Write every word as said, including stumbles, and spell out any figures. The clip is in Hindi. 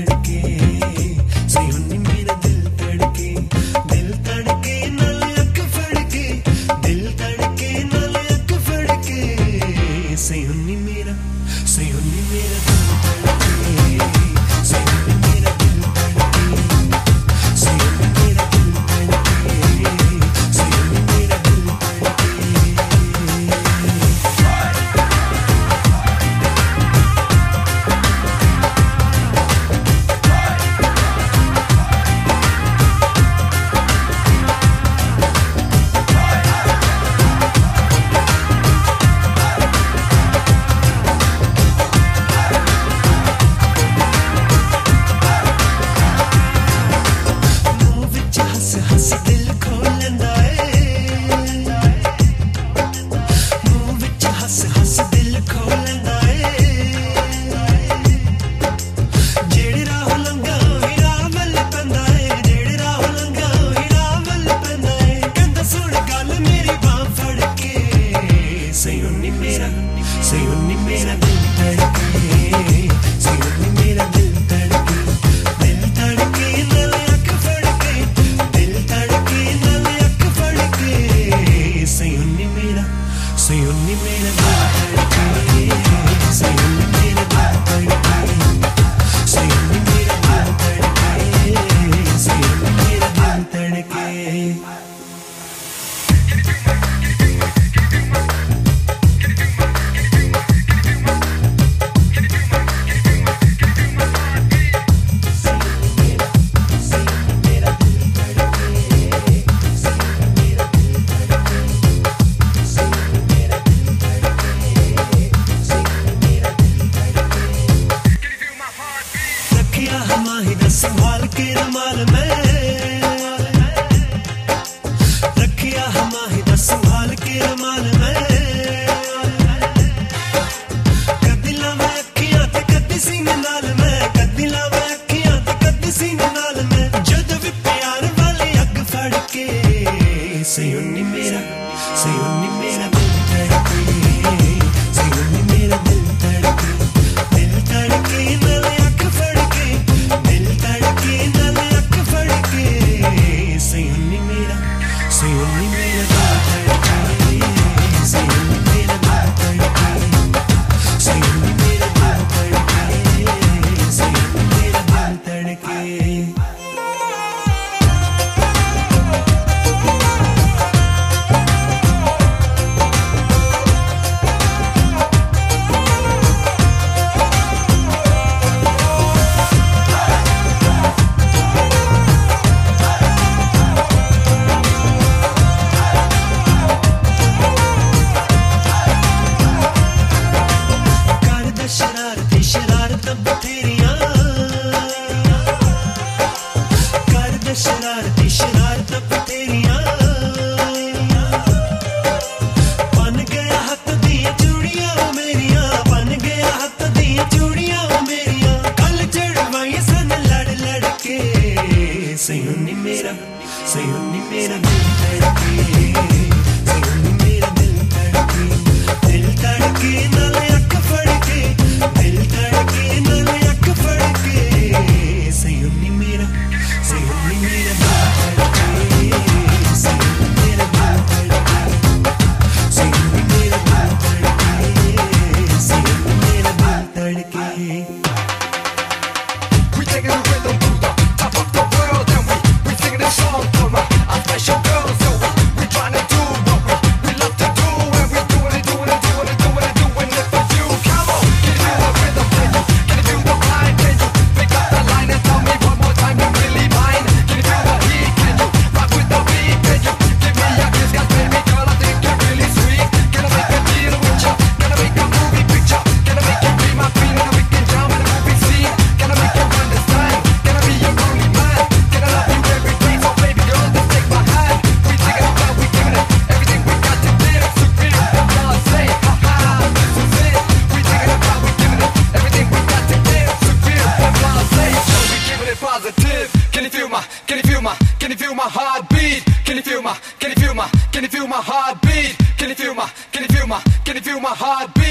धड़के सही होनी मेरा दिल तड़के दिल तड़के नाल अख फड़के दिल तड़के नाल अख फड़के सही होनी मेरा सही होनी मेरा दिल तड़के सही होनी मेरा दिल तड़के सही होनी मेरा दिल तड़के सही होनी मेरा दिल तड़के सही होनी मेरा सही होनी मेरा दिल तड़के सही होनी मेरा दिल तड़के दिल तड़के नाल अख फड़के दिल तड़के नाल अख फड़के सही होनी मेरा सही होनी मेरा दिल तड़के सही होनी मेरा दिल तड़के सही होनी मेरा दिल तड़के सही होनी मेरा दिल तड़के संभाल के रुमाल में रखिया हमारी संभाल के रुमाल में कदी लावे अखियां ते कदी सीने नाल में कदी लावे अखियां ते कदी सीने नाल में जद भी प्यार वाली अग फड़ के सही होनी मेरा सही होनी मेरा दिल तड़के सही होनी मेरा दिल तड़के दिल तड़के नाल अग फड़के दिल तड़के नाल अख फड़के सही होनी मेरा सही होनी मेरा दिल तड़के सही होनी मेरा दिल तड़के सही होनी मेरा दिल तड़के सही होनी मेरा दिल तड़के शरारती शरारत तेरिया बन गया हथ दियां चूड़ियां मेरिया बन गया हथ दियां चूड़ियां मेरिया कल चढ़वाई सन लड़ लड़ के सही होनी मेरा सही होनी मेरा दिल तड़के सही होनी मेरा दिल तड़के दिल तड़के नाल अख फड़के दिल तड़के नाल अख फड़के सही होनी मेरा सही होनी मेरा दिल तड़के सही होनी मेरा दिल तड़के सही होनी मेरा दिल तड़के सही होनी मेरा दिल तड़के We taking the rhythm to the top of the world and we we singing this song for my our special girls. So we we trying to do what we we love to do and we doing it, doing it, doing it, doing it, doing it for you. Come on, can you feel the rhythm? Can you can you feel the vibe? Can you pick up the line and tell me one more time you really mine? Can you feel the heat? Can you rock with the beat? Can you give me a kiss? 'Cause baby girl, I think you're really sweet. Can I make a deal with ya? Can I make a movie picture? Can I make you be my queen and we can jump in a movie scene? Can I make you understand? Can I be your only man? Can I love you every day? So baby girl, just take my hand. We taking it back, we giving it everything we got to give. Supreme, and y'all say, ha ha, this is it. We taking it back, we giving it everything we got to give. Supreme, and y'all say, so we giving it positive. Can you feel my, can you feel my, can you feel my heartbeat? Can you feel my, can you feel my, can you feel my heartbeat? Can you feel my, can you feel my, can you feel my heartbeat?